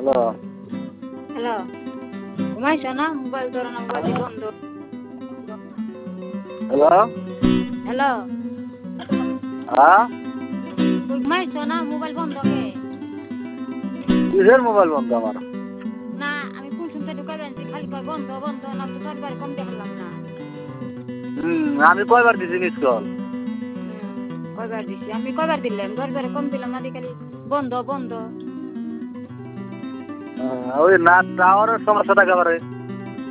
Hello hello, ঘুমাইছো না? Mobile ধরো না, মোবাইল বন্ধ। হ্যালো হ্যালো, হ্যাঁ ঘুমাইছো না? মোবাইল বন্ধ কে? কিসের মোবাইল বন্ধ আমার? না, আমি কোন শুনতে ঢুকাই আনছি, খালি কয় বন্ধ বন্ধ, না তো চারবার কম দেখলাম না। আমি কয়বার দিছি মিস কল? কয়বার দিছি? আমি কয়বার দিলাম? 10 বারে কম দিলাম না, খালি বন্ধ বন্ধ। ওই না টাওয়ারের সমস্যা থাকে আবার।